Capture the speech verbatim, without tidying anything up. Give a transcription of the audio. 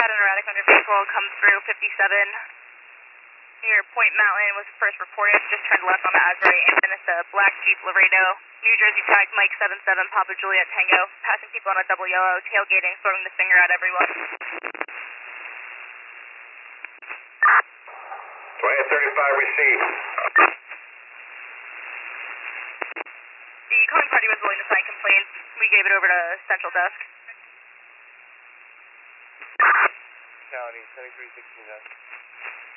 pattern erratic on your vehicle, come through fifty-seven. Near Point Mountain was first reported, just turned left on the Asbury, and then it's a black Jeep Laredo, New Jersey tag Mike seven seven, Papa Juliet Tango, passing people on a double yellow, tailgating, throwing the finger at everyone. twenty thirty-five received. The calling party was willing to sign complaints. We gave it over to Central Desk. County, seventy-three sixteen.